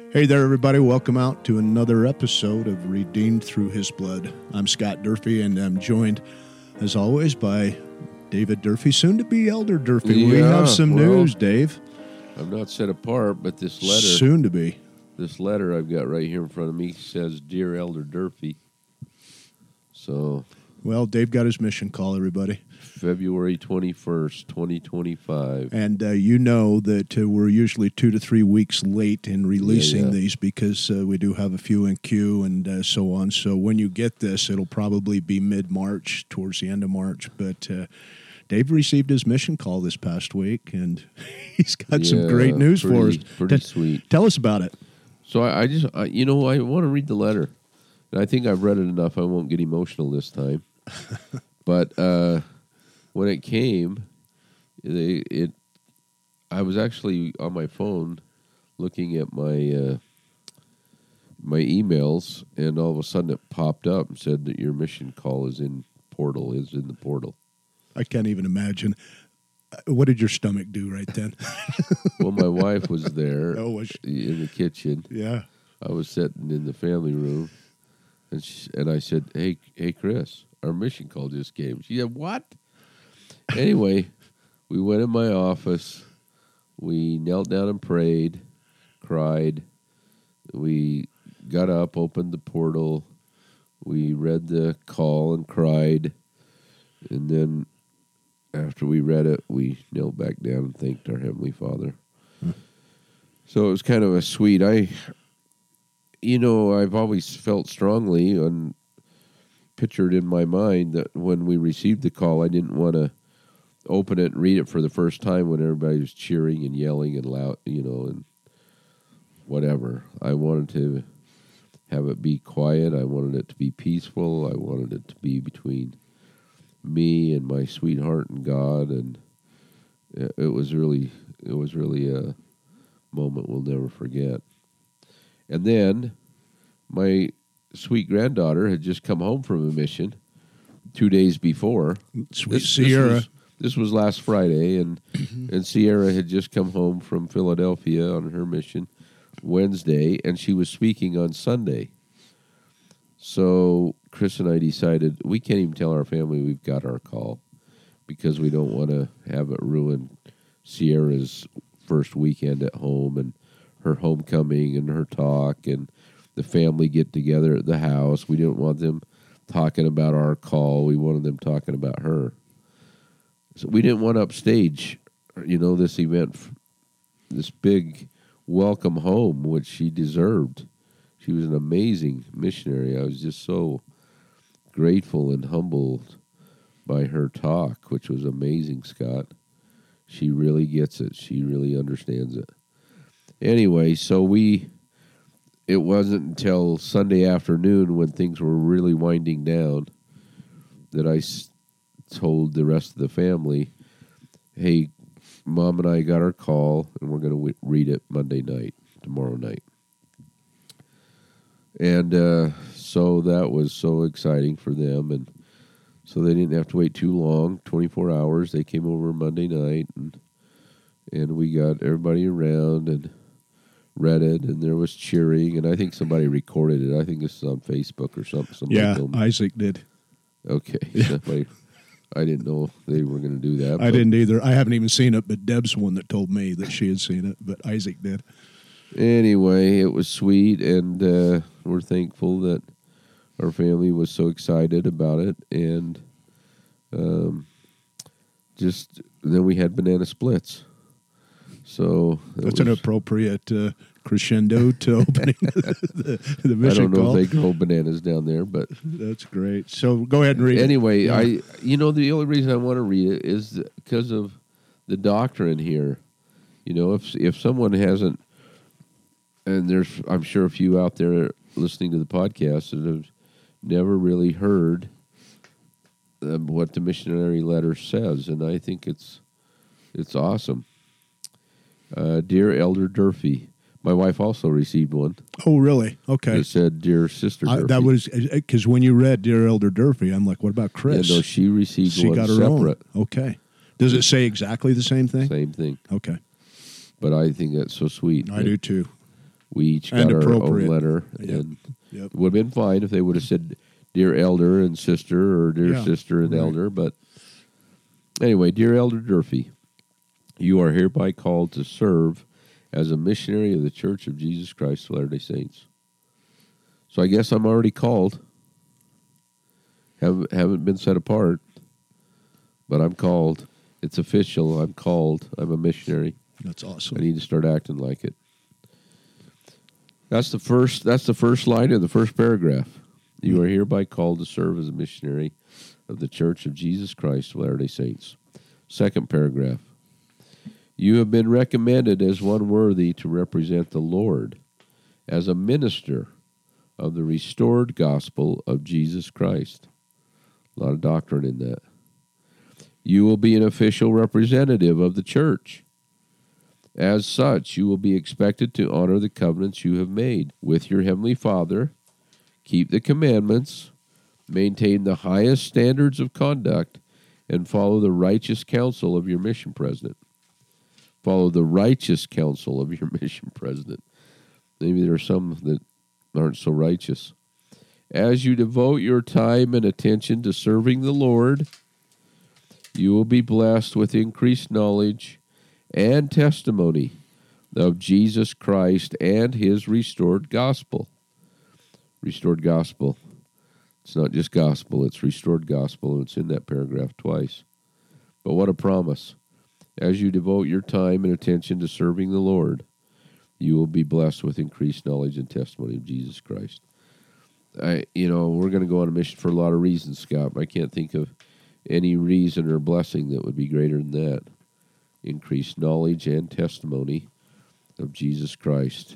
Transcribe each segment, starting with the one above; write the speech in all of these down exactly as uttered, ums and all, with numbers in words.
Hey there, everybody. Welcome out to another episode of Redeemed Through His Blood. I'm Scott Durfee, and I'm joined, as always, by David Durfee, soon to be Elder Durfee. Yeah, we have some well, news, Dave. I'm not set apart, but this letter, Soon to be. this letter I've got right here in front of me says, "Dear Elder Durfee." So, Well, Dave got his mission call, everybody. February twenty-first, twenty twenty-five. And uh, you know that uh, we're usually two to three weeks late in releasing Yeah, yeah. these because uh, we do have a few in queue and uh, so on. So when you get this, it'll probably be mid-March, towards the end of March. But uh, Dave received his mission call this past week, and he's got some Yeah, great news for us. pretty- pretty T- sweet. Tell us about it. So I, I just, I, you know, I want to read the letter. And I think I've read it enough. I won't get emotional this time. But uh, when it came, they, it, I was actually on my phone looking at my uh, my emails, and all of a sudden it popped up and said that your mission call is in portal, is in the portal. I can't even imagine. Uh, What did your stomach do right then? Well, my wife was there Oh, was she? in the kitchen. Yeah. I was sitting in the family room, and she, and I said, "Hey, hey, Chris, our mission call just came." She said, "What?" Anyway, we went in my office. We knelt down and prayed, cried. We got up, opened the portal. We read the call and cried, and then after we read it, we knelt back down and thanked our Heavenly Father. Hmm. So it was kind of a sweet. I. You know, I've always felt strongly and pictured in my mind that when we received the call, I didn't want to open it and read it for the first time when everybody was cheering and yelling and loud, you know, and whatever. I wanted to have it be quiet. I wanted it to be peaceful. I wanted it to be between me and my sweetheart and God, and it, it was really, it was really a moment we'll never forget. And then my sweet granddaughter had just come home from a mission two days before. Sweet This, Sierra. This was, this was last Friday, and and Sierra had just come home from Philadelphia on her mission Wednesday, and she was speaking on Sunday. So Chris and I decided we can't even tell our family we've got our call because we don't want to have it ruin Sierra's first weekend at home and her homecoming and her talk and the family get together at the house. We didn't want them talking about our call. We wanted them talking about her. So we didn't want to upstage, you know, this event, this big welcome home, which she deserved. She was an amazing missionary. I was just so grateful and humbled by her talk, which was amazing, Scott. She really gets it. She really understands it. Anyway, so we, it wasn't until Sunday afternoon when things were really winding down that I s- told the rest of the family, hey, Mom and I got our call, and we're going to w- read it Monday night, tomorrow night. And uh, so that was so exciting for them, and so they didn't have to wait too long, twenty-four hours. They came over Monday night, and and we got everybody around and read it, and there was cheering, and I think somebody recorded it. I think this is on Facebook or something. Somebody Yeah, told me. Isaac did. Okay. Yeah. Somebody, I didn't know they were going to do that. I but didn't either. I haven't even seen it, but Deb's the one that told me that she had seen it, but Isaac did. Anyway, it was sweet, and uh, we're thankful that our family was so excited about it, and um, just then we had banana splits. So it That's an was- appropriate uh, crescendo to opening the, the I mission don't know call. if they grow bananas down there, but That's great. So go ahead and read anyway, it. Yeah. I you know the only reason I want to read it is because of the doctrine here. You know, if if someone hasn't, and there's I'm sure a few out there listening to the podcast that have never really heard um, what the missionary letter says, and I think it's it's awesome. Uh, Dear Elder Durfee, my wife also received one. Oh, really? Okay. It said, Dear Sister I, Durfee. that was because when you read Dear Elder Durfee, I'm like, what about Chris? Yeah, no, she received she one got her separate. own. Okay. Does it say exactly the same thing? Same thing. Okay. But I think that's so sweet. I that, do too. We each And got our own appropriate. letter. Yep. And Yep. it would have been fine if they would have said, Dear Elder and Sister, or Dear Yeah, Sister and right. Elder. But anyway, Dear Elder Durfee, you are hereby called to serve as a missionary of the Church of Jesus Christ of Latter-day Saints. So I guess I'm already called. Haven't, haven't been set apart, but I'm called. It's official. I'm called. I'm a missionary. That's awesome. I need to start acting like it. That's the first. That's the first line of the first paragraph. You are hereby called to serve as a missionary of the Church of Jesus Christ of Latter-day Saints. Second paragraph. You have been recommended as one worthy to represent the Lord as a minister of the restored gospel of Jesus Christ. A lot of doctrine in that. You will be an official representative of the church. As such, you will be expected to honor the covenants you have made with your Heavenly Father, keep the commandments, maintain the highest standards of conduct, and follow the righteous counsel of your mission president. Follow the righteous counsel of your mission president. Maybe there are some that aren't so righteous. As you devote your time and attention to serving the Lord, you will be blessed with increased knowledge and testimony of Jesus Christ and his restored gospel. Restored gospel. It's not just gospel, it's restored gospel, and it's in that paragraph twice. But what a promise. As you devote your time and attention to serving the Lord, you will be blessed with increased knowledge and testimony of Jesus Christ. I, you know, we're going to go on a mission for a lot of reasons, Scott. I can't think of any reason or blessing that would be greater than that. Increased knowledge and testimony of Jesus Christ.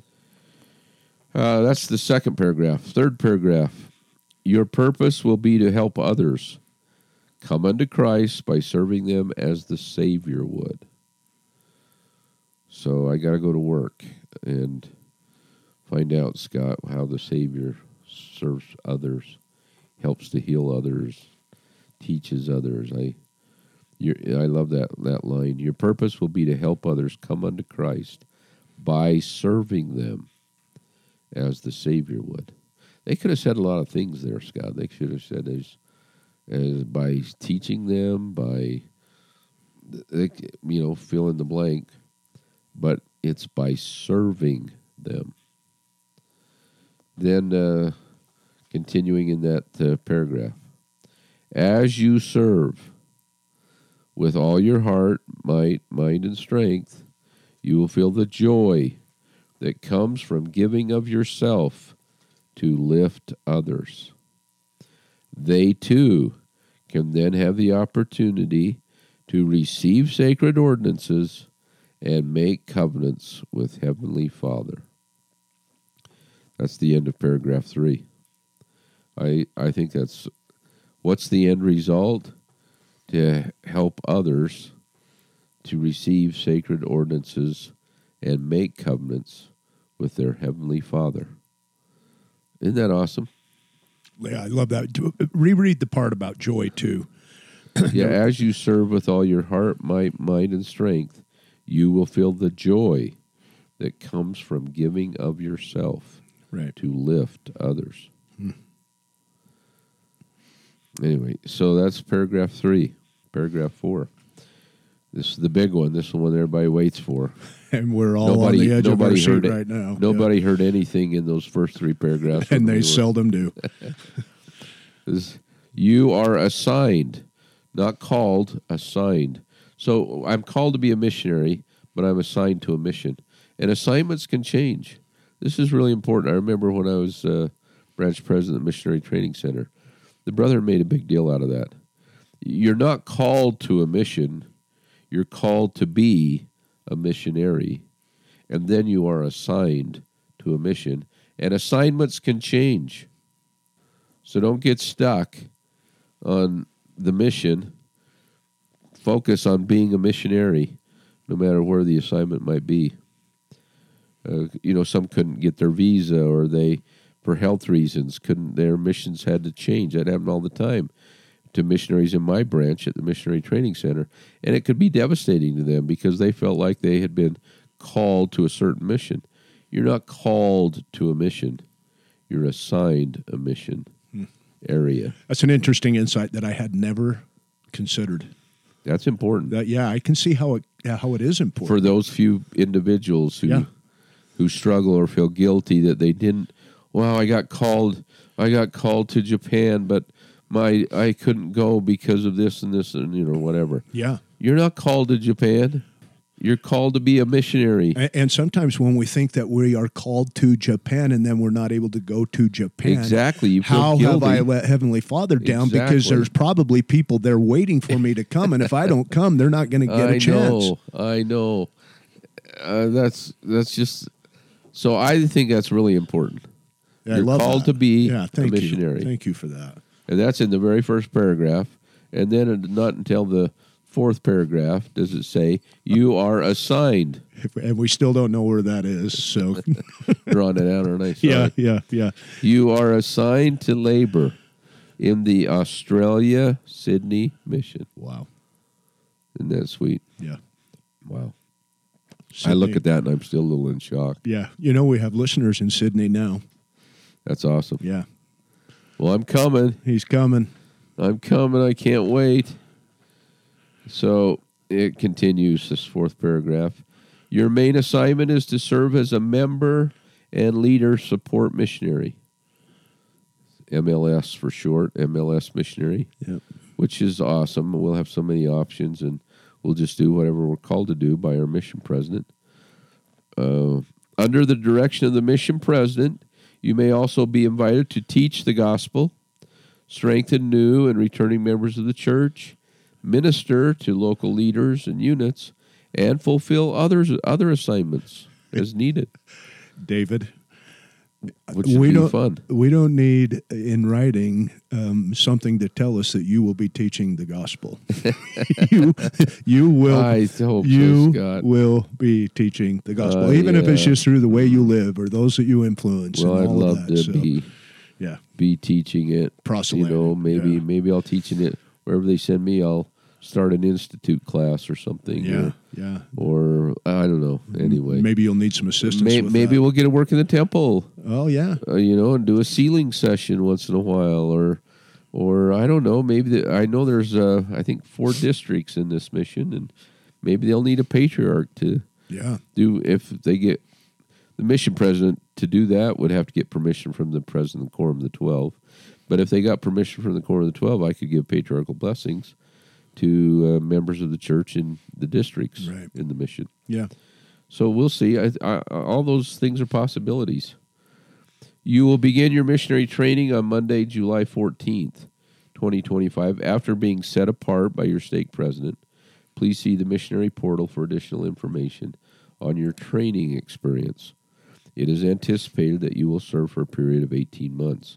Uh, that's the second paragraph. Third paragraph. Your purpose will be to help others come unto Christ by serving them as the Savior would. So I got to go to work and find out, Scott, how the Savior serves others, helps to heal others, teaches others. I You're, I love that, that line. Your purpose will be to help others come unto Christ by serving them as the Savior would. They could have said a lot of things there, Scott. They should have said as, as by teaching them, by, they, you know, fill in the blank. But it's by serving them. Then, uh, continuing in that uh, paragraph. As you serve with all your heart, might, mind, and strength, you will feel the joy that comes from giving of yourself to lift others. They, too, can then have the opportunity to receive sacred ordinances and make covenants with Heavenly Father. That's the end of paragraph three. I I think that's, what's the end result? To help others to receive sacred ordinances and make covenants with their Heavenly Father. Isn't that awesome? Yeah, I love that. Do- Reread the part about joy, too. Yeah, as you serve with all your heart, might, mind, and strength, you will feel the joy that comes from giving of yourself Right. to lift others. Hmm. Anyway, so that's paragraph three. Paragraph four. This is the big one. This is the one everybody waits for. And we're all Nobody- on the edge of our nobody seat heard it. right now. Nobody heard anything in those first three paragraphs. Yeah. And when they we were- seldom do. is you are assigned, not called, assigned. So I'm called to be a missionary, but I'm assigned to a mission. And assignments can change. This is really important. I remember when I was uh, branch president of the Missionary Training Center, the brother made a big deal out of that. You're not called to a mission. You're called to be a missionary. And then you are assigned to a mission. And assignments can change. So don't get stuck on the mission. Focus on being a missionary, no matter where the assignment might be. Uh, you know, some couldn't get their visa, or they, for health reasons, couldn't. Their missions had to change. That happened all the time to missionaries in my branch at the Missionary Training Center, and it could be devastating to them because they felt like they had been called to a certain mission. You're not called to a mission. You're assigned a mission hmm. area. That's an interesting insight that I had never considered. That's important. That, yeah, I can see how it how it is important. For those few individuals who yeah. who struggle or feel guilty that they didn't, wow, I got called I got called to Japan, but my I couldn't go because of this and this and you know whatever. Yeah. You're not called to Japan. You're called to be a missionary. And, and sometimes when we think that we are called to Japan and then we're not able to go to Japan. Exactly. You feel how guilty. have I let Heavenly Father down? Exactly. Because there's probably people there waiting for me to come. And if I don't come, they're not going to get I a chance. know. I know. Uh, that's that's just... So I think that's really important. Yeah, You're I love called that. to be yeah, a thank missionary. You. Thank you for that. And that's in the very first paragraph. And then not until the fourth paragraph does it say, you are assigned. And we still don't know where that is. So drawing it out, aren't I? Sorry. Yeah, yeah, yeah. You are assigned to labor in the Australia Sydney mission. Wow. Isn't that sweet? Yeah. Wow. Sydney. I look at that and I'm still a little in shock. Yeah. You know, we have listeners in Sydney now. That's awesome. Yeah. Well, I'm coming. He's coming. I'm coming. I can't wait. So it continues, this fourth paragraph. Your main assignment is to serve as a member and leader support missionary. M L S for short, M L S missionary, yep. which is awesome. We'll have so many options, and we'll just do whatever we're called to do by our mission president. Uh, under the direction of the mission president, you may also be invited to teach the gospel, strengthen new and returning members of the church, minister to local leaders and units, and fulfill others other assignments as needed. David, which would we be don't, fun. We don't need in writing um, something to tell us that you will be teaching the gospel. you, you will. I hope you so, Scott. will be teaching the gospel, uh, even yeah. if it's just through the way you live or those that you influence. Well, and I'd all love of that. to so, be, yeah, be teaching it. You know, maybe yeah. maybe I'll teaching it wherever they send me. I'll start an institute class or something. Yeah, or, yeah. Or I don't know. Anyway, maybe you'll need some assistance. May, with maybe that. we'll get to work in the temple. Oh yeah, uh, you know, and do a sealing session once in a while, or, or I don't know. Maybe the, I know there's uh, I think four districts in this mission, and maybe they'll need a patriarch to yeah do if they get the mission president to do that would have to get permission from the president of the quorum of the twelve. But if they got permission from the quorum of the twelve, I could give patriarchal blessings to uh, members of the church in the districts right. in the mission. Yeah. So we'll see. I, I, all those things are possibilities. You will begin your missionary training on Monday, July fourteenth, twenty twenty-five, after being set apart by your stake president. Please see the missionary portal for additional information on your training experience. It is anticipated that you will serve for a period of eighteen months.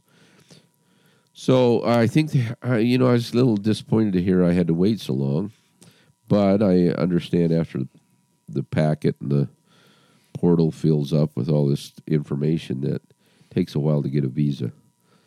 So I think, the, uh, you know, I was a little disappointed to hear I had to wait so long, but I understand after the packet and the portal fills up with all this information that it takes a while to get a visa.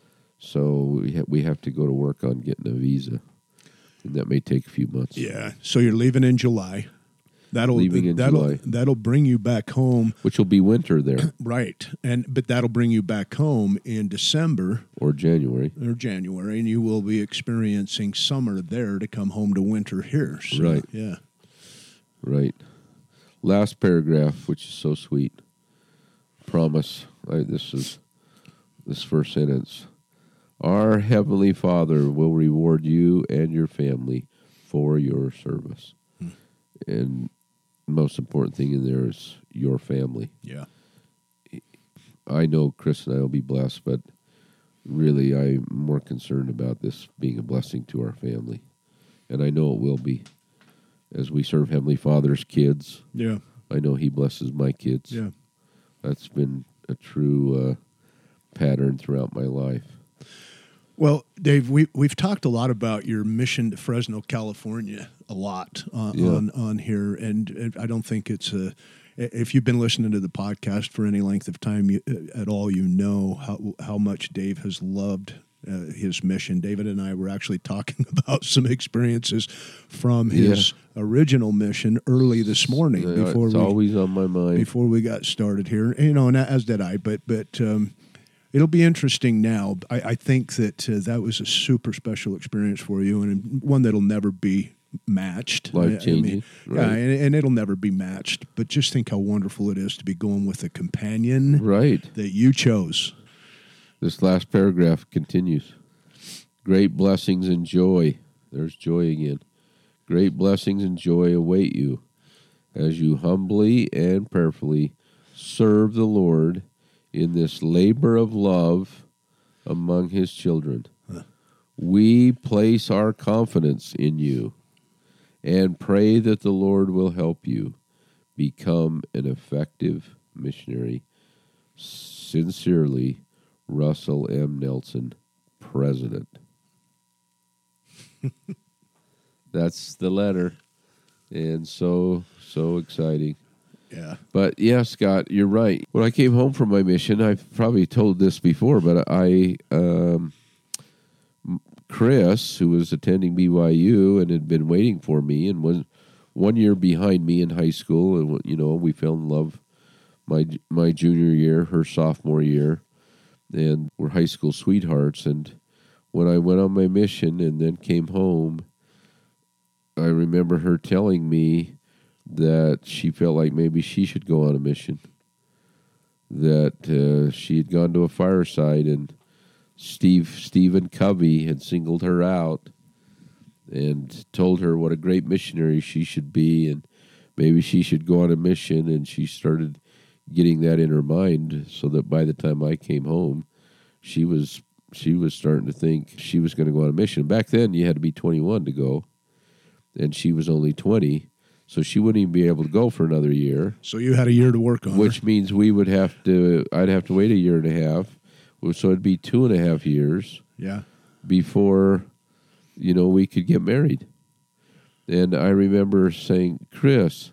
So we, ha- we have to go to work on getting a visa, and that may take a few months. Yeah. So you're leaving in July. That'll Leaving in that'll July. that'll bring you back home, which will be winter there, right? And but that'll bring you back home in December or January or January, and you will be experiencing summer there to come home to winter here. So, right? Yeah. Right. Last paragraph, which is so sweet. Promise. I, this is this first sentence. Our Heavenly Father will reward you and your family for your service. Hmm. And the most important thing in there is your family. Yeah. I know Chris and I will be blessed, but really I'm more concerned about this being a blessing to our family. And I know it will be. As we serve Heavenly Father's kids, yeah, I know He blesses my kids. Yeah. That's been a true uh, pattern throughout my life. Well, Dave, we, we've talked a lot about your mission to Fresno, California, a lot uh, yeah. on on here, and, and I don't think it's a. If you've been listening to the podcast for any length of time you, at all, you know how how much Dave has loved uh, his mission. David and I were actually talking about some experiences from his yeah. original mission early this morning. Yeah, before it's we, always on my mind. Before we got started here. You know, and as did I. But, but um, it'll be interesting now. I, I think that uh, that was a super special experience for you, and one that'll never be matched. Life changing. I mean, right. Yeah, and, and it'll never be matched. But just think how wonderful it is to be going with a companion right. that you chose. This last paragraph continues. Great blessings and joy. There's joy again. Great blessings and joy await you as you humbly and prayerfully serve the Lord in this labor of love among his children. Huh. We place our confidence in you and pray that the Lord will help you become an effective missionary. Sincerely, Russell M. Nelson, President. That's the letter. And so, so exciting. Yeah. But yeah, Scott, you're right. When I came home from my mission, I've probably told this before, but I, um, Chris, who was attending B Y U and had been waiting for me and was one year behind me in high school, and you know, we fell in love my my junior year, her sophomore year, and we're high school sweethearts. And when I went on my mission and then came home, I remember her telling me that she felt like maybe she should go on a mission, that uh, she had gone to a fireside and Steve Stephen Covey had singled her out and told her what a great missionary she should be, and maybe she should go on a mission. And she started getting that in her mind, so that by the time I came home, she was she was starting to think she was going to go on a mission. Back then, you had to be twenty-one to go, and she was only twenty, so she wouldn't even be able to go for another year. So you had a year to work on which her. means we would have to. I'd have to wait a year and a half. So it'd be two and a half years yeah. before, you know, we could get married. And I remember saying, Chris,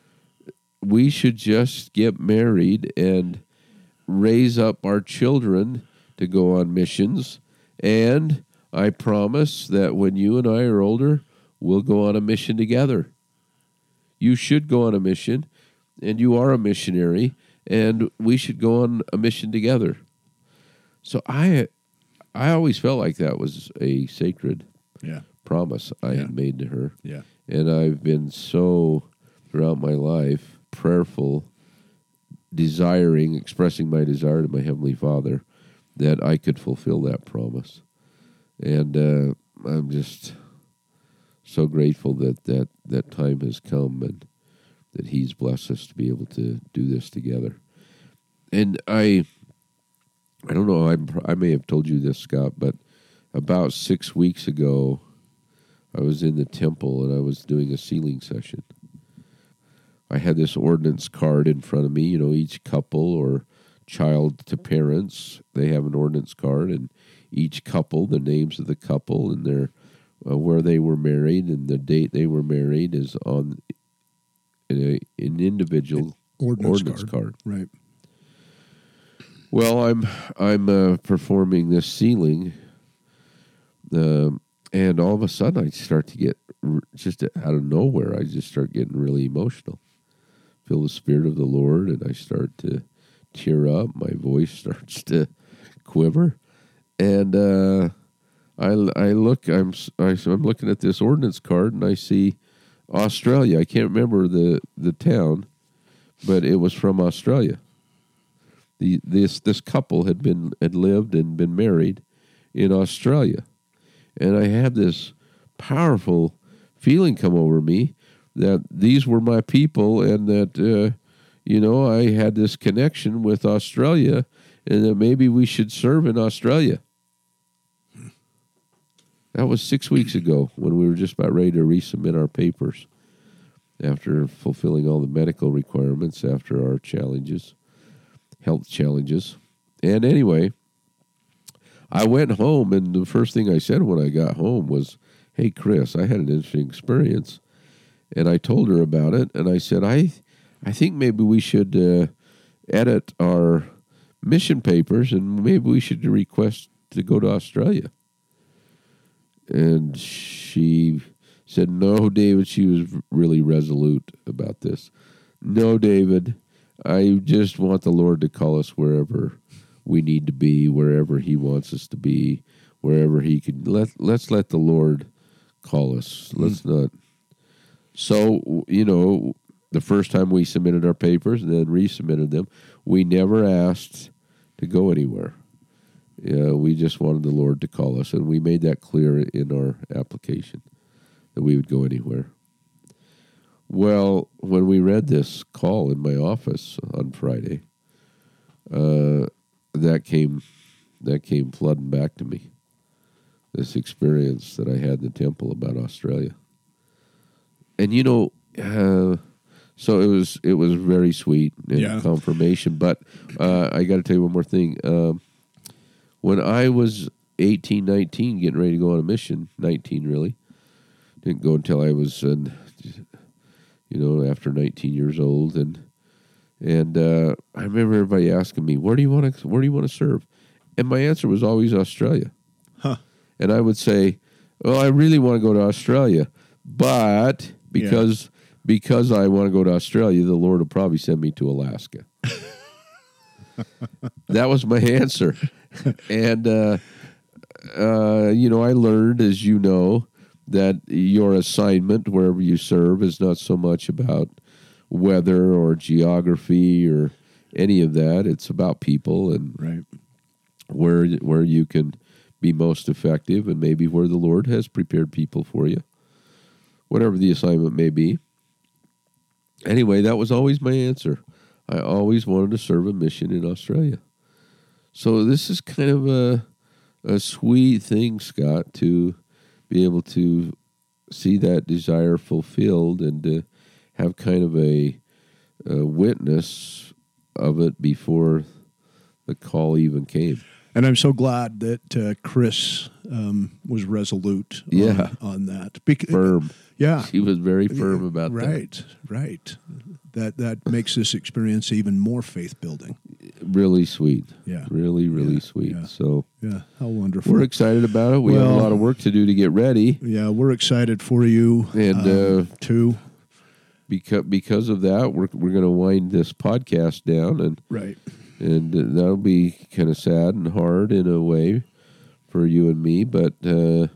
we should just get married and raise up our children to go on missions. And I promise that when you and I are older, we'll go on a mission together. You should go on a mission, and you are a missionary, and we should go on a mission together. So I I always felt like that was a sacred yeah. promise I yeah. had made to her. Yeah. And I've been so, throughout my life, prayerful, desiring, expressing my desire to my Heavenly Father that I could fulfill that promise. And uh, I'm just so grateful that, that that time has come and that He's blessed us to be able to do this together. And I... I don't know, I, I may have told you this, Scott, but about six weeks ago, I was in the temple and I was doing a sealing session. I had this ordinance card in front of me. You know, each couple or child to parents, they have an ordinance card, and each couple, the names of the couple and their uh, where they were married and the date they were married is on a, an individual ordinance, ordinance card. card. Right. Well, I'm I'm uh, performing this sealing, um, and all of a sudden I start to get r- just out of nowhere. I just start getting really emotional. Feel the Spirit of the Lord, and I start to tear up. My voice starts to quiver, and uh, I I look. I'm I, I'm looking at this ordinance card, and I see Australia. I can't remember the the town, but it was from Australia. The, this this couple had been had lived and been married in Australia, and I had this powerful feeling come over me that these were my people, and that uh, you know I had this connection with Australia, and that maybe we should serve in Australia. That was six weeks ago when we were just about ready to resubmit our papers after fulfilling all the medical requirements after our challenges. Health challenges. And anyway, I went home, and the first thing I said when I got home was, hey, Chris, I had an interesting experience. And I told her about it, and I said, I I think maybe we should uh, edit our mission papers, and maybe we should request to go to Australia. And she said, no, David. She was really resolute about this. No, David, I just want the Lord to call us wherever we need to be, wherever he wants us to be, wherever he can. Let, let's let the Lord call us. Let's mm. not. So, you know, the first time we submitted our papers and then resubmitted them, we never asked to go anywhere. Yeah, we just wanted the Lord to call us, and we made that clear in our application that we would go anywhere. Well, when we read this call in my office on Friday, uh, that came that came flooding back to me. This experience that I had in the temple about Australia, and you know, uh, so it was it was very sweet and yeah. confirmation. But uh, I got to tell you one more thing. Um, when I was eighteen, nineteen, getting ready to go on a mission, nineteen really, didn't go until I was, in, you know, after nineteen years old, and and uh, I remember everybody asking me, "Where do you want to? Where do you want to serve?" And my answer was always Australia. Huh. And I would say, "Well, I really want to go to Australia, but because yeah. because I want to go to Australia, the Lord will probably send me to Alaska." That was my answer. And, uh, uh, you know, I learned, as you know, that your assignment wherever you serve is not so much about weather or geography or any of that. It's about people and right. where where you can be most effective and maybe where the Lord has prepared people for you, whatever the assignment may be. Anyway, that was always my answer. I always wanted to serve a mission in Australia. So this is kind of a a sweet thing, Scott, to be able to see that desire fulfilled and to have kind of a, a witness of it before the call even came. And I'm so glad that uh, Chris um, was resolute on, yeah. on that. Bec- firm. Yeah. She was very firm about right, that. Right, right. That that makes this experience even more faith-building. Really sweet. Yeah. Really, really yeah, sweet. Yeah. So yeah, how wonderful. We're excited about it. We well, have a lot of work to do to get ready. Yeah, we're excited for you, and um, uh, too. Because because of that, we're we're going to wind this podcast down, and right, and that'll be kind of sad and hard in a way for you and me. But uh,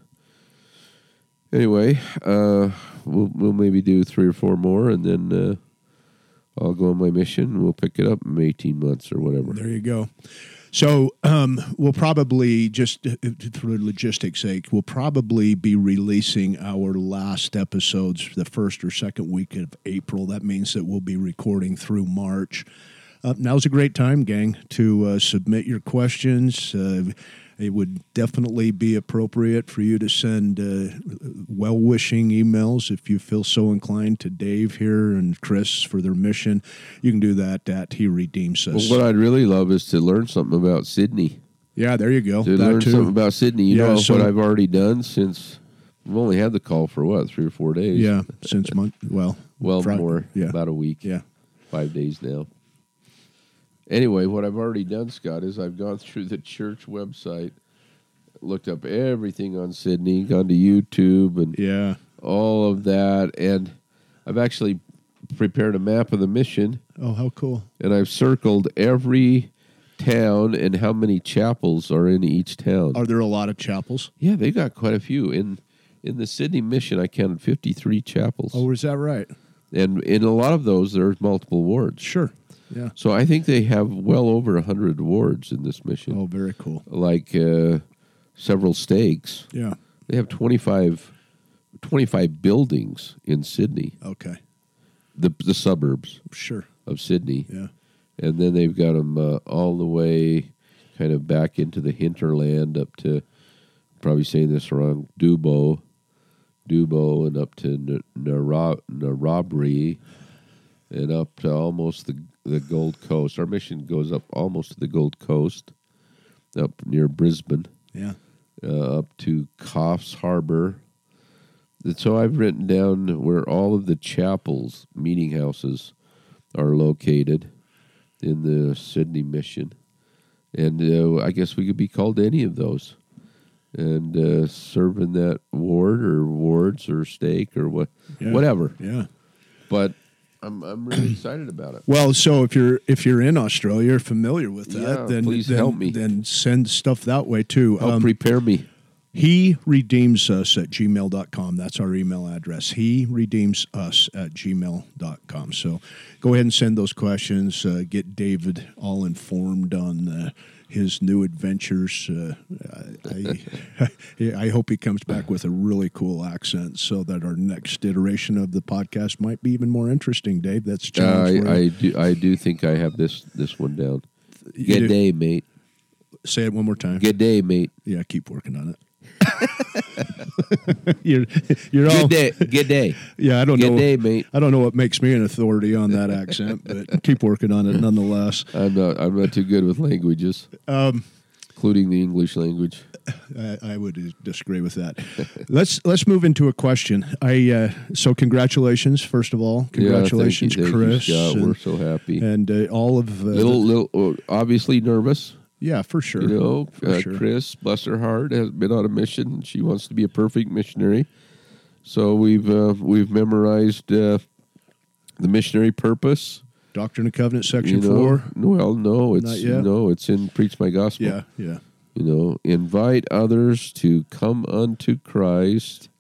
anyway, uh, we'll we'll maybe do three or four more, and then uh, I'll go on my mission. And we'll pick it up in eighteen months or whatever. There you go. So um, we'll probably, just for logistics' sake, we'll probably be releasing our last episodes the first or second week of April. That means that we'll be recording through March. Uh, now's a great time, gang, to uh, submit your questions. Uh, it would definitely be appropriate for you to send uh, well-wishing emails if you feel so inclined to Dave here and Chris for their mission. You can do that at He Redeems Us. Well, what I'd really love is to learn something about Sydney. Yeah, there you go. To that learn too. something about Sydney. You yeah, know so, what I've already done since we've only had the call for what, three or four days? Yeah, since month. Well, well, Friday, more. Yeah. About a week. Yeah, five days now. Anyway, what I've already done, Scott, is I've gone through the church website, looked up everything on Sydney, gone to YouTube and yeah, all of that, and I've actually prepared a map of the mission. Oh, how cool! And I've circled every town and how many chapels are in each town. Are there a lot of chapels? Yeah, they got quite a few. In in the Sydney mission, I counted fifty-three chapels. Oh, is that right? And in a lot of those, there's multiple wards. Sure. Yeah. So I think they have well over one hundred wards in this mission. Oh, very cool. Like uh, several stakes. Yeah. They have twenty-five, twenty-five buildings in Sydney. Okay. The the suburbs. Sure. Of Sydney. Yeah. And then they've got them uh, all the way kind of back into the hinterland up to, probably saying this wrong, Dubbo, Dubbo, and up to Narrabri, and up to almost the the Gold Coast. Our mission goes up almost to the Gold Coast, up near Brisbane. Yeah. Uh, up to Coffs Harbour. And so I've written down where all of the chapels, meeting houses, are located in the Sydney mission. And uh, I guess we could be called any of those. And uh, serving that ward or wards or stake or what, yeah. whatever. Yeah. But I'm I'm really excited about it. Well, so if you're if you're in Australia, you're familiar with that, Yeah, then please then, help me. Then send stuff that way too. Help Um, prepare me. He redeems us at gmail dot com. That's our email address. He redeems us at gmail dot com. So go ahead and send those questions. Uh, get David all informed on uh, his new adventures. Uh, I, I hope he comes back with a really cool accent so that our next iteration of the podcast might be even more interesting, Dave. That's a challenge for Uh, I, you. I do I do think I have this this one down. You Good do. day, mate. Say it one more time. Good day, mate. Yeah, keep working on it. you're you're all Good day. Good day. yeah. I don't Good know. day, mate. I don't know what makes me an authority on that accent, but keep working on it nonetheless. I'm not I'm not too good with languages, Um, including the English language. I, I would disagree with that. let's let's move into a question. I uh, so congratulations, first of all, congratulations, yeah, thank you, thank Chris, you, Scott. and, We're so happy. and uh, all of uh, little little uh, obviously nervous. yeah, for sure. You know, For uh, sure. Chris, bless her heart, has been on a mission. She wants to be a perfect missionary. So we've uh, we've memorized uh, the missionary purpose. Doctrine and Covenant, section you know, four. Well, no, it's Not yet? no, it's in Preach My Gospel. Yeah, yeah. You know, invite others to come unto Christ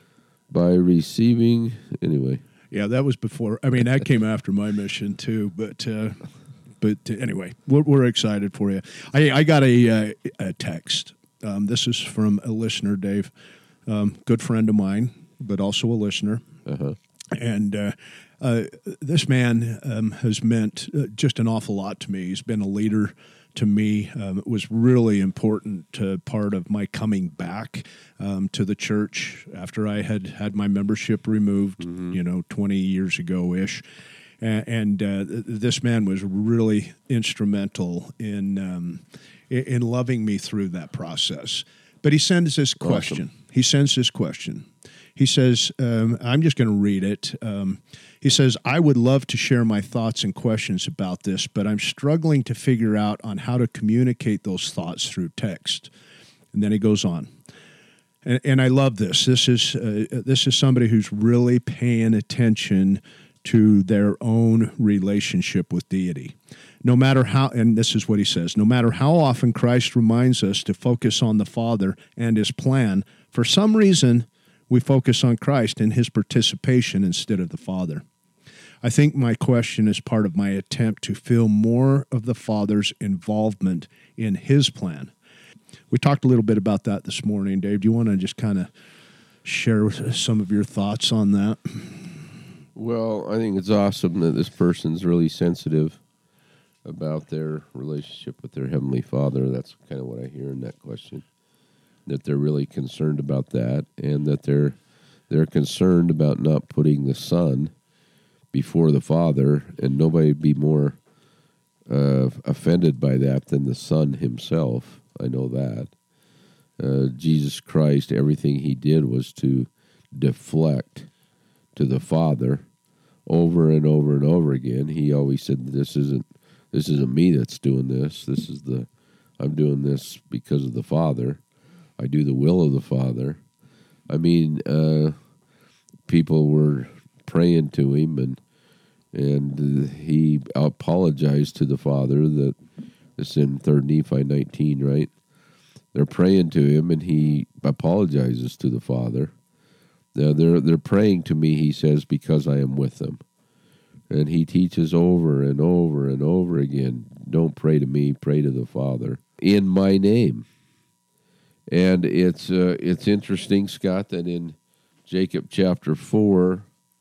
by receiving. Anyway, Yeah, that was before. I mean, that came after my mission too. But uh, but uh, anyway, we're, we're excited for you. I I got a, uh, a text. Um, this is from a listener, Dave, um, good friend of mine, but also a listener. uh-huh. And uh, uh, this man um, has meant uh, just an awful lot to me. He's been a leader to me. Um, it was really important uh, part of my coming back um, to the church after I had had my membership removed, Mm-hmm. you know, twenty years ago-ish. And, and uh, th- this man was really instrumental in, um, in in loving me through that process. But he sends this question. He sends this question. He says, um, I'm just going to read it. Um, he says, I would love to share my thoughts and questions about this, but I'm struggling to figure out on how to communicate those thoughts through text. And then he goes on. And, and I love this. This is uh, this is somebody who's really paying attention to their own relationship with deity. No matter how, and this is what he says, no matter how often Christ reminds us to focus on the Father and his plan, for some reason, we focus on Christ and his participation instead of the Father. I think my question is part of my attempt to feel more of the Father's involvement in his plan. We talked a little bit about that this morning. Dave, do you want to just kind of share some of your thoughts on that? Well, I think it's awesome that this person's really sensitive about their relationship with their Heavenly Father. That's kind of what I hear in that question. That they're really concerned about that, and that they're they're concerned about not putting the Son before the Father, and nobody would be more uh, offended by that than the Son himself. I know that. Uh, Jesus Christ, everything he did was to deflect to the Father over and over and over again. He always said, "This isn't this isn't me that's doing this. This is the I'm doing this because of the Father. I do the will of the Father." I mean, uh, people were praying to him, and and he apologized to the Father. That it's in Third Nephi nineteen, right? They're praying to him, and he apologizes to the Father. Now they're they're praying to me, he says, because I am with them. And he teaches over and over and over again, don't pray to me, pray to the Father in my name. And it's uh, it's interesting, Scott, that in Jacob chapter four,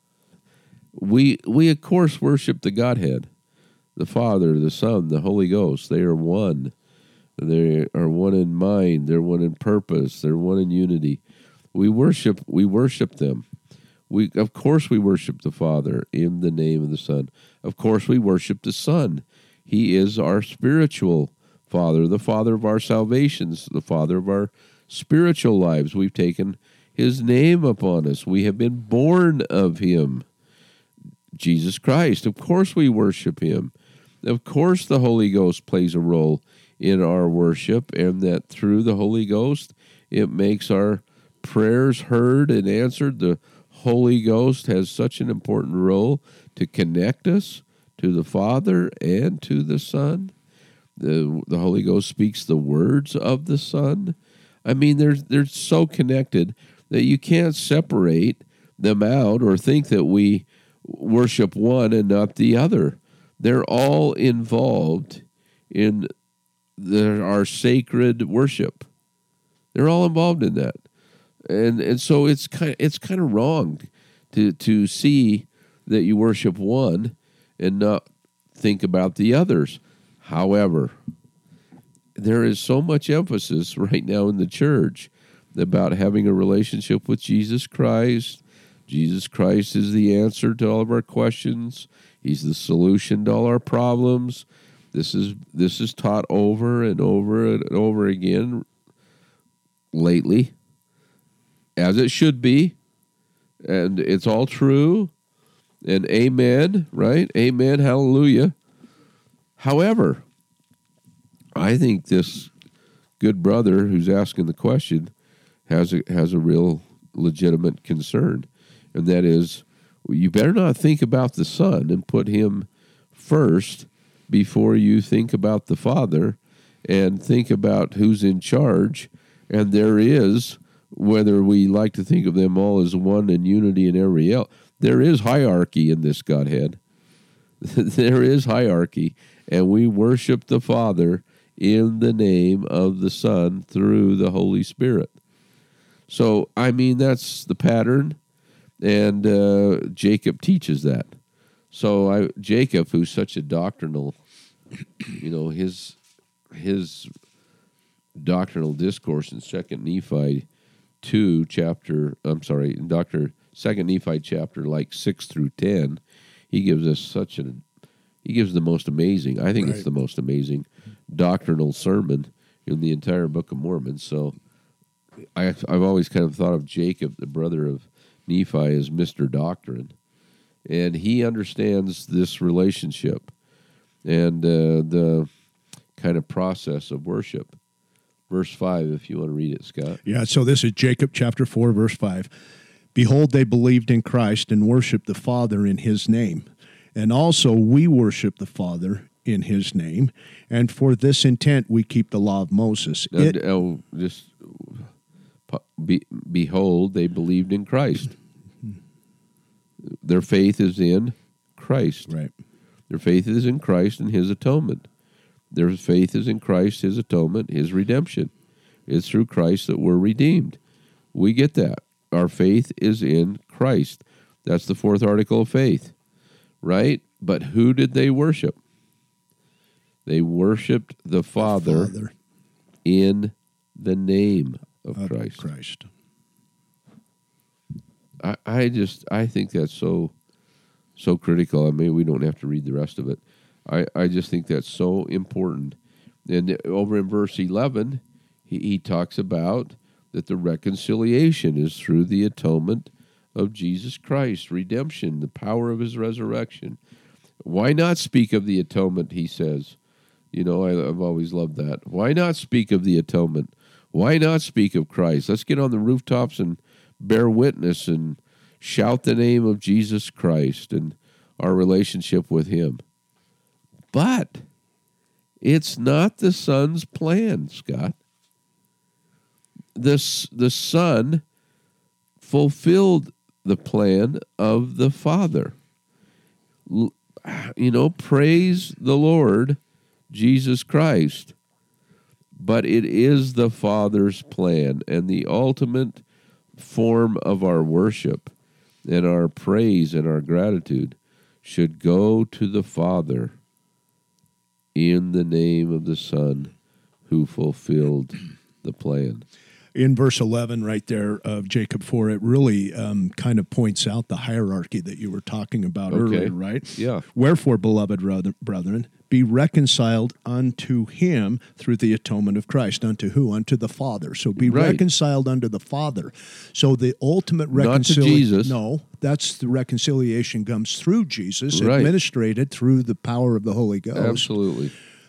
we we of course worship the Godhead, the Father, the Son, the Holy Ghost. They are one. They are one in mind. They're one in purpose. They're one in unity. We worship. We worship them. We of course we worship the Father in the name of the Son. Of course we worship the Son. He is our spiritual Father, the Father of our salvations, the Father of our spiritual lives. We've taken his name upon us. We have been born of him. Jesus Christ. Of course we worship him. Of course the Holy Ghost plays a role in our worship, and that through the Holy Ghost, it makes our prayers heard and answered. The Holy Ghost has such an important role to connect us to the Father and to the Son. The, the Holy Ghost speaks the words of the Son. I mean, they're, they're so connected that you can't separate them out or think that we worship one and not the other. They're all involved in the, our sacred worship. They're all involved in that. And and so it's kind of, it's kind of wrong to to see that you worship one and not think about the others. However, there is so much emphasis right now in the church about having a relationship with Jesus Christ. Jesus Christ is the answer to all of our questions. He's the solution to all our problems. This is this is taught over and over and over again lately, as it should be, and it's all true, and amen, right? Amen, hallelujah. However, I think this good brother who's asking the question has a, has a real legitimate concern, and that is, you better not think about the Son and put him first before you think about the Father and think about who's in charge. And there is, whether we like to think of them all as one in unity and every else, there is hierarchy in this Godhead. There is hierarchy, and we worship the Father in the name of the Son through the Holy Spirit. So, I mean, that's the pattern, and uh, Jacob teaches that. So, I, Jacob, who's such a doctrinal, you know, his his doctrinal discourse in Second Nephi two chapter, I'm sorry, in Doctor Second Nephi chapter, like six through ten, he gives us such an, he gives the most amazing, I think right. It's the most amazing doctrinal sermon in the entire Book of Mormon. So I, I've always kind of thought of Jacob, the brother of Nephi, as Mister Doctrine. And he understands this relationship and uh, the kind of process of worship. Verse five, if you want to read it, Scott. Yeah, so this is Jacob chapter four, verse five. Behold, they believed in Christ and worshiped the Father in his name. And also we worship the Father in his name. And for this intent we keep the law of Moses. And, it, uh, just be, Behold, they believed in Christ. Their faith is in Christ. Right. Their faith is in Christ and his atonement. Their faith is in Christ, his atonement, his redemption. It's through Christ that we're redeemed. We get that. Our faith is in Christ. That's the fourth article of faith, right? But who did they worship? They worshiped the Father, the Father. in the name of, of Christ. Christ. I, I just, I think that's so, so critical. I mean, we don't have to read the rest of it. I, I just think that's so important. And over in verse eleven, he, he talks about that the reconciliation is through the atonement of Jesus Christ, redemption, the power of his resurrection. Why not speak of the atonement, he says. You know, I, I've always loved that. Why not speak of the atonement? Why not speak of Christ? Let's get on the rooftops and bear witness and shout the name of Jesus Christ and our relationship with him. But it's not the Son's plan, Scott. The, the Son fulfilled the plan of the Father. You know, praise the Lord Jesus Christ. But it is the Father's plan, and the ultimate form of our worship and our praise and our gratitude should go to the Father in the name of the Son who fulfilled the plan. In verse eleven right there of Jacob four, it really um, kind of points out the hierarchy that you were talking about okay. earlier, right? Yeah. Wherefore, beloved brethren, be reconciled unto him through the atonement of Christ. Unto who? Unto the Father. So be right. reconciled unto the Father. So the ultimate reconciliation. Not to Jesus. No, that's the reconciliation comes through Jesus, right. administrated through the power of the Holy Ghost. Absolutely.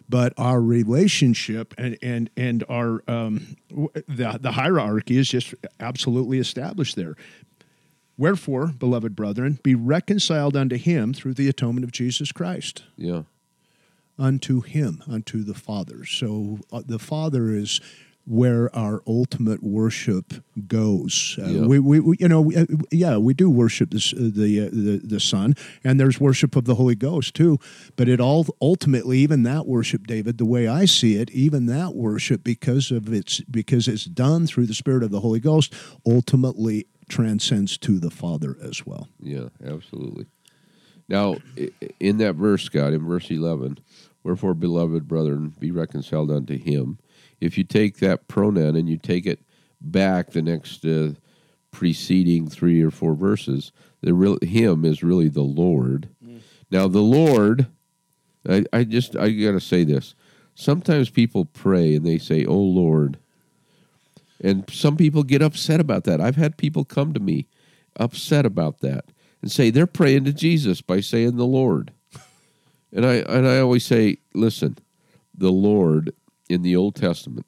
but our relationship and and and our um, the the hierarchy is just absolutely established there. Wherefore, beloved brethren, be reconciled unto him through the atonement of Jesus Christ. Yeah. Unto him, unto the Father. So uh, the Father is where our ultimate worship goes. Uh, Yeah. we, we, we, you know, we, uh, yeah, we do worship this, uh, the, uh, the the Son, and there's worship of the Holy Ghost too. But it all ultimately, even that worship, David, the way I see it, even that worship, because of its because it's done through the Spirit of the Holy Ghost, ultimately transcends to the Father as well. Yeah, absolutely. Now, i- in that verse, Scott, in verse eleven, wherefore, beloved brethren, be reconciled unto him. If you take that pronoun and you take it back the next uh, preceding three or four verses, the real him is really the Lord. Mm. Now, the Lord, I, I just, I got to say this. Sometimes people pray and they say, oh, Lord. And some people get upset about that. I've had people come to me upset about that and say they're praying to Jesus by saying the Lord. And I and I always say, listen, the Lord in the Old Testament,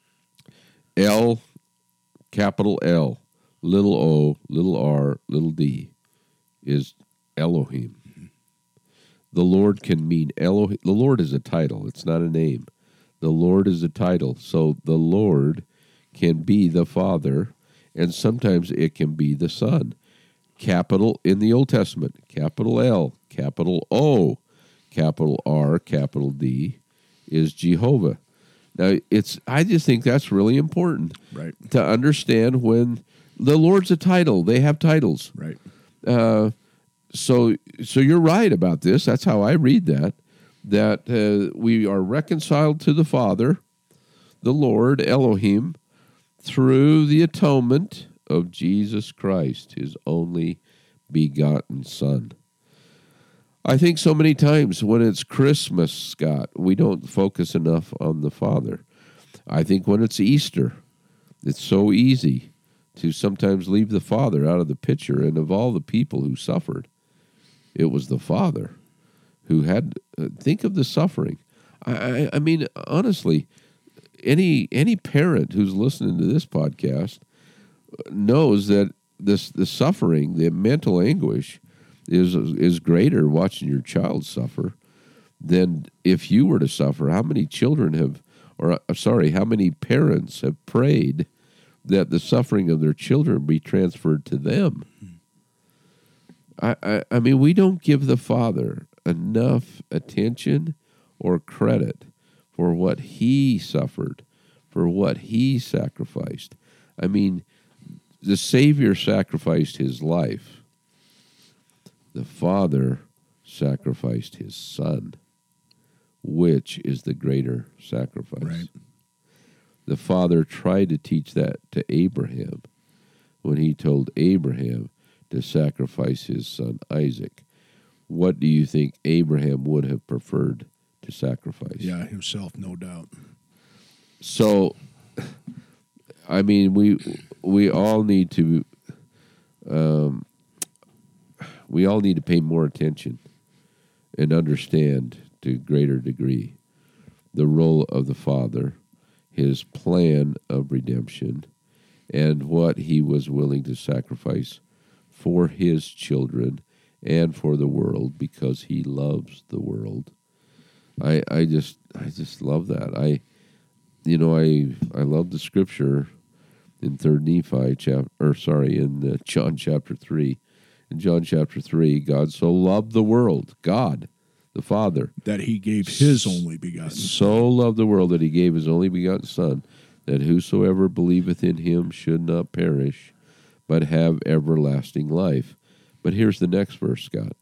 L, capital L, little O, little R, little D, is Elohim. The Lord can mean Elohim. The Lord is a title. It's not a name. The Lord is a title. So the Lord can be the Father, and sometimes it can be the Son. Capital in the Old Testament, capital L, capital O, capital R, capital D, is Jehovah. Now, it's. I just think that's really important, Right. to understand when the Lord's a title. They have titles. Right. Uh, so, so you're right about this. That's how I read that, that uh, we are reconciled to the Father, the Lord, Elohim, through the atonement of Jesus Christ, his only begotten Son. I think so many times when it's Christmas, Scott, we don't focus enough on the Father. I think when it's Easter, it's so easy to sometimes leave the Father out of the picture. And of all the people who suffered, it was the Father who had, uh, think of the suffering. I, I, I mean, honestly, any any parent who's listening to this podcast knows that this the suffering, the mental anguish, is is greater watching your child suffer than if you were to suffer. How many children have, or uh, sorry, how many parents have prayed that the suffering of their children be transferred to them? I, I, I mean, we don't give the Father enough attention or credit for what he suffered, for what he sacrificed. I mean, the Savior sacrificed his life. The Father sacrificed his Son. Which is the greater sacrifice? Right. The Father tried to teach that to Abraham when he told Abraham to sacrifice his son Isaac. What do you think Abraham would have preferred to sacrifice? Yeah, himself, no doubt. So, I mean, we we all need to um, we all need to pay more attention and understand to a greater degree the role of the Father, his plan of redemption, and what he was willing to sacrifice for his children and for the world because he loves the world. I I just I just love that. I you know I I love the scripture in Third Nephi chapter, or sorry, in uh, John chapter three. In John chapter three, God so loved the world, God, the Father, that he gave his only begotten Son. So loved the world that he gave his only begotten Son, that whosoever believeth in him should not perish, but have everlasting life. But here's the next verse, Scott.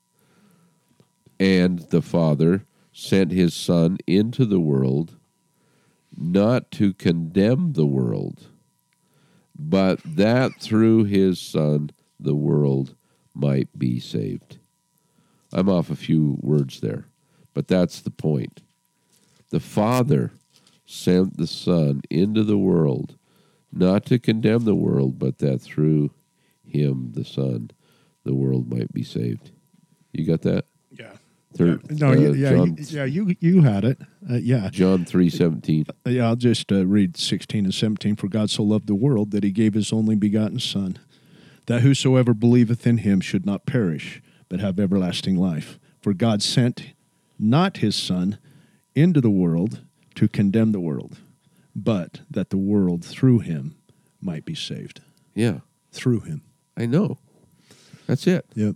And the Father sent his Son into the world, not to condemn the world, but that through his Son the world might be saved. I'm off a few words there, but that's the point. The Father sent the Son into the world, not to condemn the world, but that through him, the Son, the world might be saved. You got that? Yeah. Thir- No, uh, you- yeah, John, you, yeah, you you had it. Uh, yeah, John three seventeen. yeah. I'll just uh, read sixteen and seventeen. For God so loved the world that He gave His only begotten Son, that whosoever believeth in Him should not perish, but have everlasting life. For God sent not His Son into the world to condemn the world, but that the world through Him might be saved. Yeah, Through Him. I know. That's it. Yep.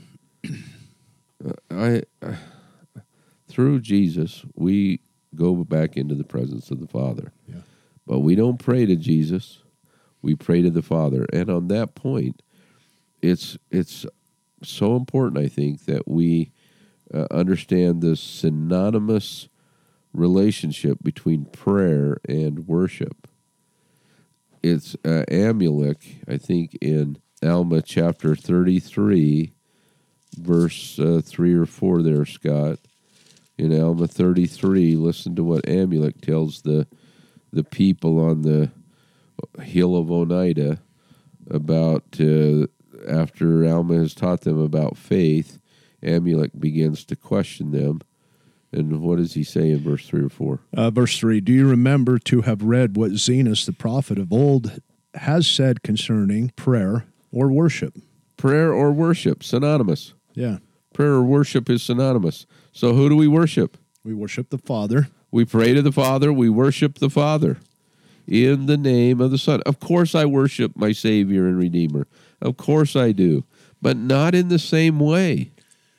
Uh, I uh, through Jesus, we go back into the presence of the Father. Yeah. But we don't pray to Jesus. We pray to the Father. And on that point, it's it's so important, I think, that we uh, understand the synonymous relationship between prayer and worship. It's uh, Amulek, I think, in Alma chapter thirty-three, verse uh, three or four there, Scott. In Alma thirty-three, listen to what Amulek tells the the people on the hill of Oneida about, uh, after Alma has taught them about faith, Amulek begins to question them. And what does he say in verse three or four? Uh, verse three, do you remember to have read what Zenos the prophet of old has said concerning prayer or worship? Prayer or worship, synonymous. Yeah. Prayer or worship is synonymous. So who do we worship? We worship the Father. We pray to the Father. We worship the Father in the name of the Son. Of course I worship my Savior and Redeemer. Of course I do. But not in the same way.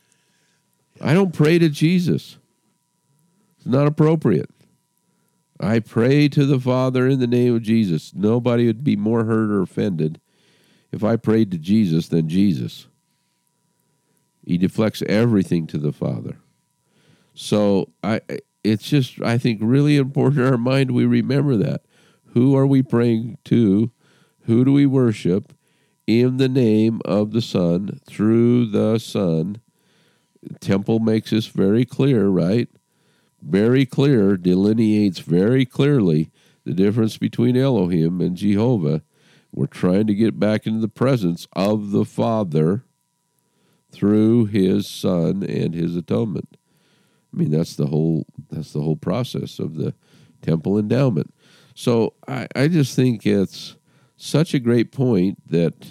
I don't pray to Jesus. It's not appropriate. I pray to the Father in the name of Jesus. Nobody would be more hurt or offended if I prayed to Jesus than Jesus. He deflects everything to the Father. So I, it's just, I think, really important in our mind we remember that. Who are we praying to? Who do we worship? In the name of the Son, through the Son. Temple makes this very clear, right? Very clear, delineates very clearly the difference between Elohim and Jehovah. We're trying to get back into the presence of the Father through His Son and His atonement. I mean, that's the whole that's the whole process of the temple endowment. So I, I just think it's such a great point that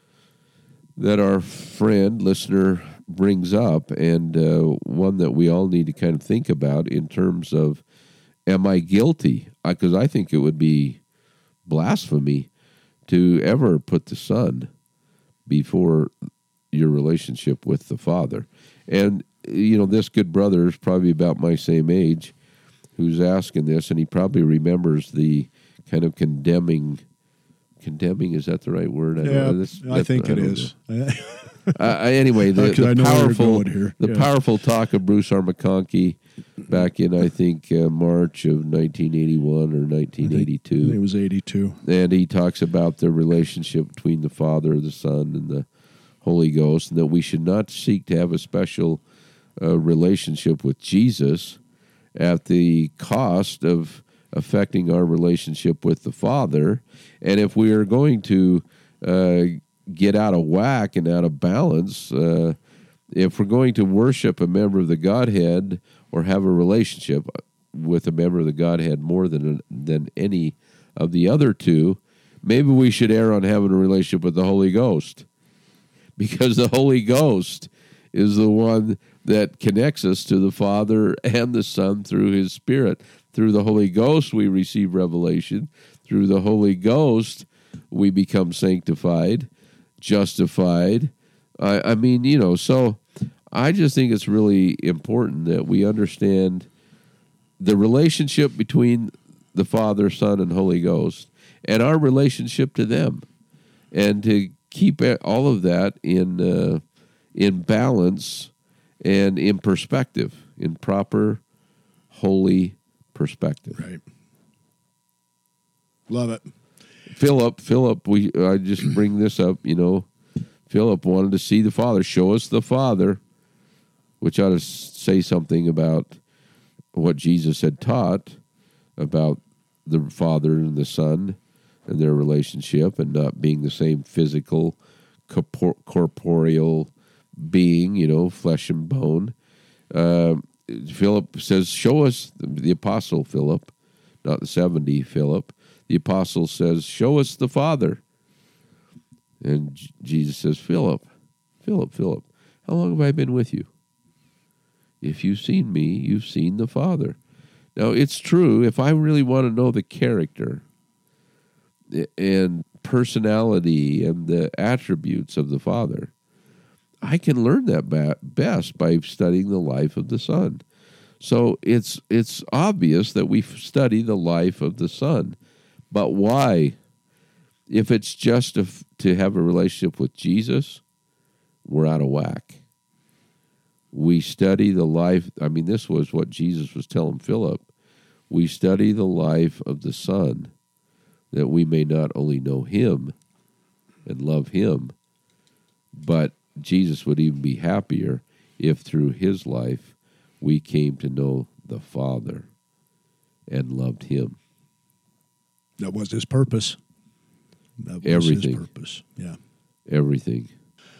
that our friend, listener, brings up, and uh, one that we all need to kind of think about in terms of, am I guilty? Because I, I think it would be blasphemy to ever put the Son before your relationship with the Father. And, you know, this good brother is probably about my same age who's asking this, and he probably remembers the kind of condemning, condemning, is that the right word? I Yeah, know. This, I think I it don't is. Uh, anyway, the, Okay, I the know where you're powerful, going here. the Yeah. powerful talk of Bruce R. McConkie back in, I think, uh, March of nineteen eighty-one or nineteen eighty-two. I think it was eighty-two. And he talks about the relationship between the Father, the Son, and the Holy Ghost, and that we should not seek to have a special uh, relationship with Jesus at the cost of affecting our relationship with the Father. And if we are going to uh, get out of whack and out of balance, uh, if we're going to worship a member of the Godhead or have a relationship with a member of the Godhead more than than any of the other two, maybe we should err on having a relationship with the Holy Ghost, because the Holy Ghost is the one that connects us to the Father and the Son through His Spirit. Through the Holy Ghost, we receive revelation. Through the Holy Ghost, we become sanctified, justified. I, I mean, you know, so I just think it's really important that we understand the relationship between the Father, Son, and Holy Ghost, and our relationship to them, and to keep all of that in uh, in balance and in perspective, in proper, holy perspective. Right. Love it. Philip, Philip, we I just bring this up, you know. Philip wanted to see the Father. Show us the Father, which ought to say something about what Jesus had taught about the Father and the Son and their relationship, and not being the same physical, corpor- corporeal being, you know, flesh and bone. Uh, Philip says, show us, the, the apostle Philip, not the seventy Philip. The apostle says, show us the Father. And J- Jesus says, Philip, Philip, Philip, how long have I been with you? If you've seen me, you've seen the Father. Now, it's true, if I really want to know the character and personality and the attributes of the Father, I can learn that ba- best by studying the life of the Son. So it's it's obvious that we study the life of the Son. But why? If it's just to, to have a relationship with Jesus, we're out of whack. We study the life. I mean, this was what Jesus was telling Philip. We study the life of the Son, that we may not only know him and love him, but Jesus would even be happier if through his life we came to know the Father and loved him. That was his purpose. That was Everything. his purpose. Yeah. Everything.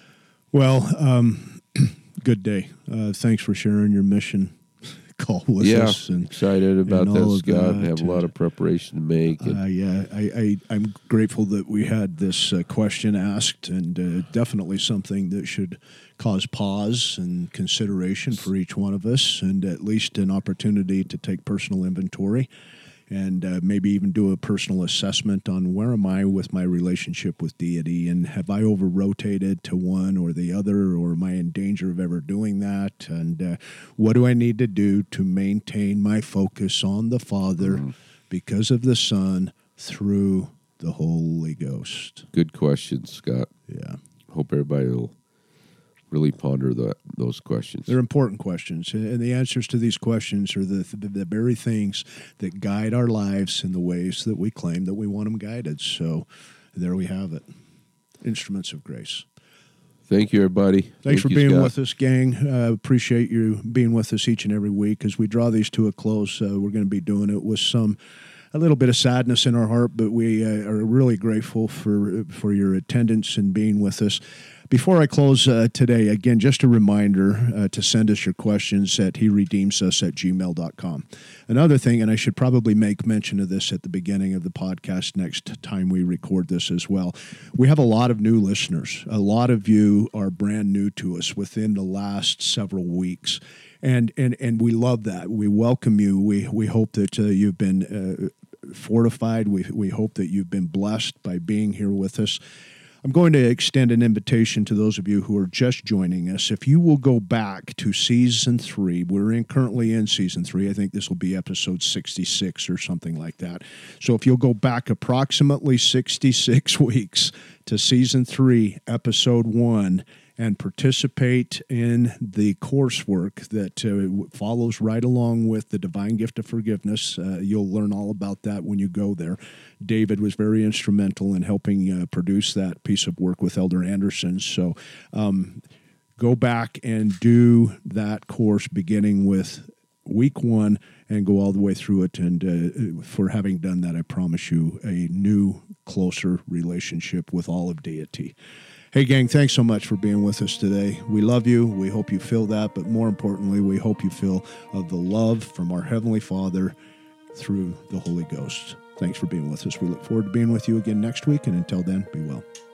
Well, um, good day. Uh, thanks for sharing your mission call with yeah, us. And excited about and that, all of Scott. that. Have a lot of preparation to make. And Uh, yeah, I, I, I'm grateful that we had this uh, question asked, and uh, definitely something that should cause pause and consideration for each one of us, and at least an opportunity to take personal inventory and uh, maybe even do a personal assessment on where am I with my relationship with deity, and have I over-rotated to one or the other, or am I in danger of ever doing that, and uh, what do I need to do to maintain my focus on the Father mm-hmm. because of the Son through the Holy Ghost? Good question, Scott. Yeah. Hope everybody will really ponder that, those questions. They're important questions, and the answers to these questions are the, the the very things that guide our lives in the ways that we claim that we want them guided. So there we have it. Instruments of grace. Thank you, everybody. Thanks Thank for you, being Scott. with us, gang. Uh, appreciate you being with us each and every week. As we draw these to a close, uh, we're going to be doing it with some a little bit of sadness in our heart, but we uh, are really grateful for for your attendance and being with us. Before I close uh, today, again, just a reminder uh, to send us your questions at he redeems us at gmail dot com. Another thing, and I should probably make mention of this at the beginning of the podcast next time we record this as well, we have a lot of new listeners. A lot of you are brand new to us within the last several weeks. And and and we love that. We welcome you. We we hope that uh, you've been uh, fortified. We we hope that you've been blessed by being here with us. I'm going to extend an invitation to those of you who are just joining us. If you will go back to season three, we're in currently in season three. I think this will be episode sixty-six or something like that. So if you'll go back approximately sixty-six weeks to season three, episode one, and participate in the coursework that uh, follows right along with the Divine Gift of Forgiveness. Uh, you'll learn all about that when you go there. David was very instrumental in helping uh, produce that piece of work with Elder Anderson. So um, go back and do that course beginning with week one and go all the way through it. And uh, for having done that, I promise you a new, closer relationship with all of deity. Hey, gang, thanks so much for being with us today. We love you. We hope you feel that. But more importantly, we hope you feel of the love from our Heavenly Father through the Holy Ghost. Thanks for being with us. We look forward to being with you again next week. And until then, be well.